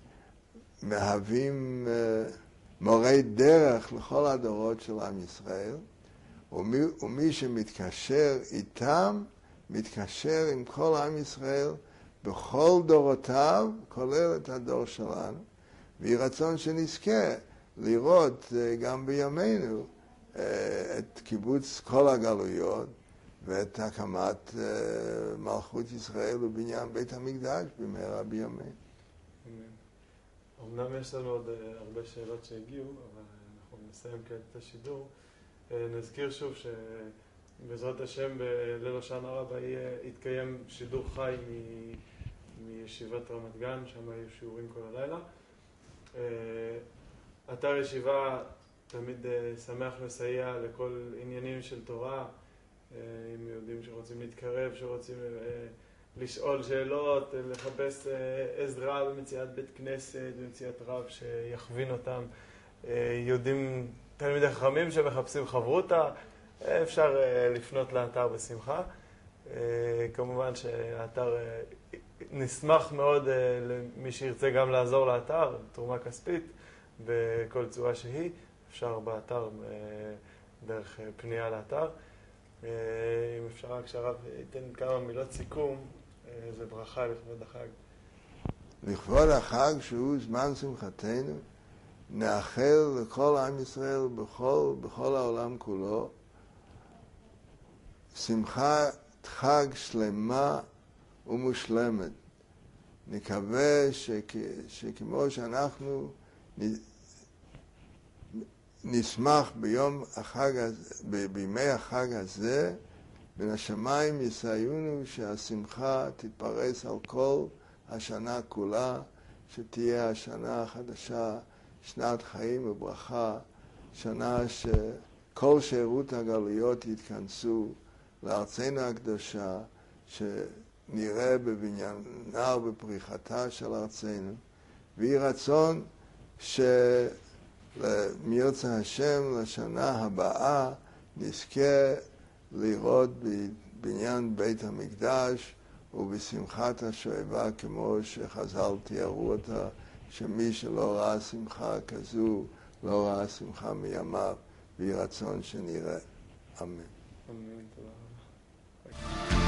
מהווים מורי דרך לכל הדורות של עם ישראל, ומי שמתקשר איתם, מתקשר עם כל עם ישראל בכל דורותיו, כולל את הדור שלנו, ויהי רצון שנזכה לראות גם בימינו את קיבוץ כל הגלויות ואת הקמת מלכות ישראל ובניין בית המקדש במהרה בימינו. אמנם יש לנו עוד הרבה שאלות שהגיעו, אבל אנחנו נסיים כעת את השידור. נזכיר שוב שבעזרת השם בליל הושענא רבה יתקיים שידור חי מישיבת רמת גן, שם היו שיעורים כל הלילה. אתר ישיבה תמיד שמח לסייע לכל עניינים של תורה, עם יהודים שרוצים להתקרב, שרוצים לשאול שאלות, לחפש עזרה במציאת בית כנסת, במציאת רב שיכווין אותם, יהודים תלמידי חכמים שמחפשים חברותה, אפשר לפנות לאתר בשמחה. כמובן שהאתר נשמח מאוד למי שירצה גם לעזור לאתר, תרומה כספית בכל צורה שהיא, אפשר באתר דרך פנייה לאתר. אם אפשר רק שהרב ייתן כמה מילות סיכום, זה ברכה לכבוד החג. לכבוד החג שהוא זמן שמחתנו, נאחל לכל עם ישראל בכל העולם כולו שמחת חג שלמה ומושלמת. נקווה שכמו שאנחנו נשמח בימי החג הזה, מן השמיים יסייענו שהשמחה תתפרס על כל השנה כולה, שתהיה השנה החדשה שנת חיים וברכה, שנה שכל שירות הגלויות יתכנסו לארצנו הקדושה, שנראה בבניינה ובפריחתה של ארצנו, ויהי רצון שמרצה השם לשנה הבאה נזכה לראות בבניין בית המקדש ובשמחת השואבה, כמו שחז"ל תיארו אותה, שמי שלא ראה שמחה כזו לא ראה שמחה מימיו, ויהי רצון שנראה. אמן. אמן. תודה רבה.